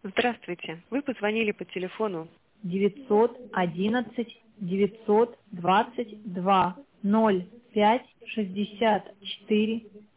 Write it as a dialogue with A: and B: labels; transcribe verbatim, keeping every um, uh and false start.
A: Здравствуйте. Вы позвонили по телефону.
B: девятьсот одиннадцать девятьсот двадцать два ноль пять шестьдесят четыре.